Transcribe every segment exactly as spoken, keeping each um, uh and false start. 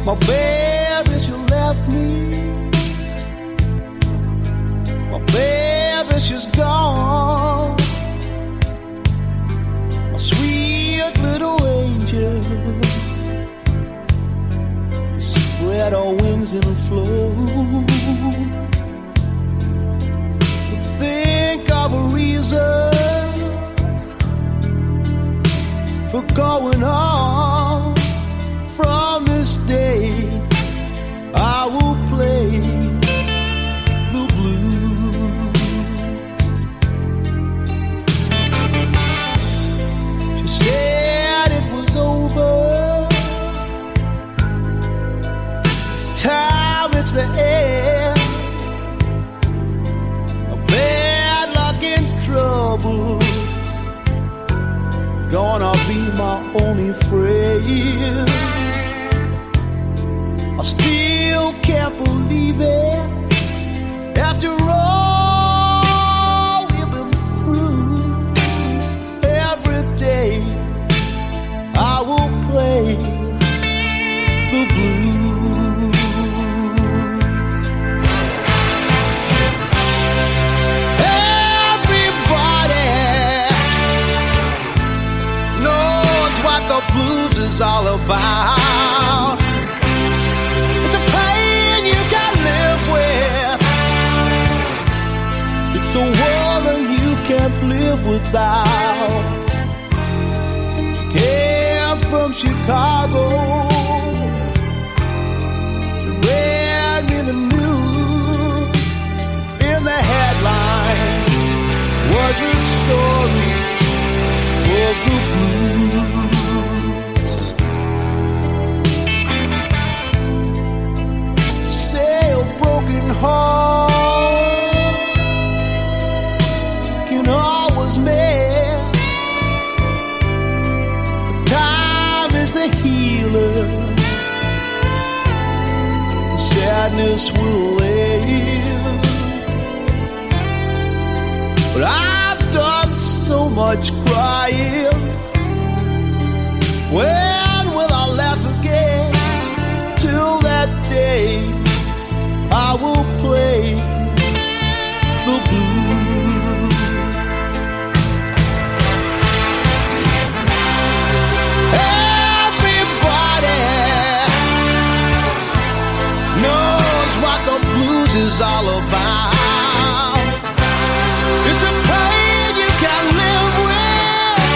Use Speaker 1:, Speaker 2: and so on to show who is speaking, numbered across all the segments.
Speaker 1: My baby, she left me. My baby, she's gone. My sweet little angel. Spread her wings and flew. Think of a reason for going on. From this day, I will play the blues. She said it was over. It's time, it's the end. A bad luck and trouble gonna be my only friend. I still can't believe it. After all we've been through, every day I will play the blues. Everybody knows what the blues is all about. It's a pain you gotta live with. It's a woman you can't live without. She came from Chicago. She read me the news. In the headline was a story of the blues. Broken heart can always mend. Time is the healer. Sadness will end. But I've done so much crying. When will I laugh again? Till that day I will play the blues. Everybody knows what the blues is all about. It's a pain you can't live with.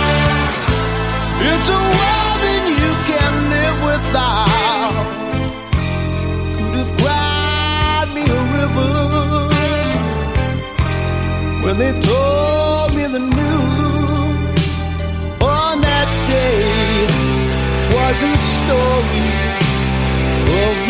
Speaker 1: It's a woman you can't live without. Could have cried me a river when they told me the news. On that day was a story of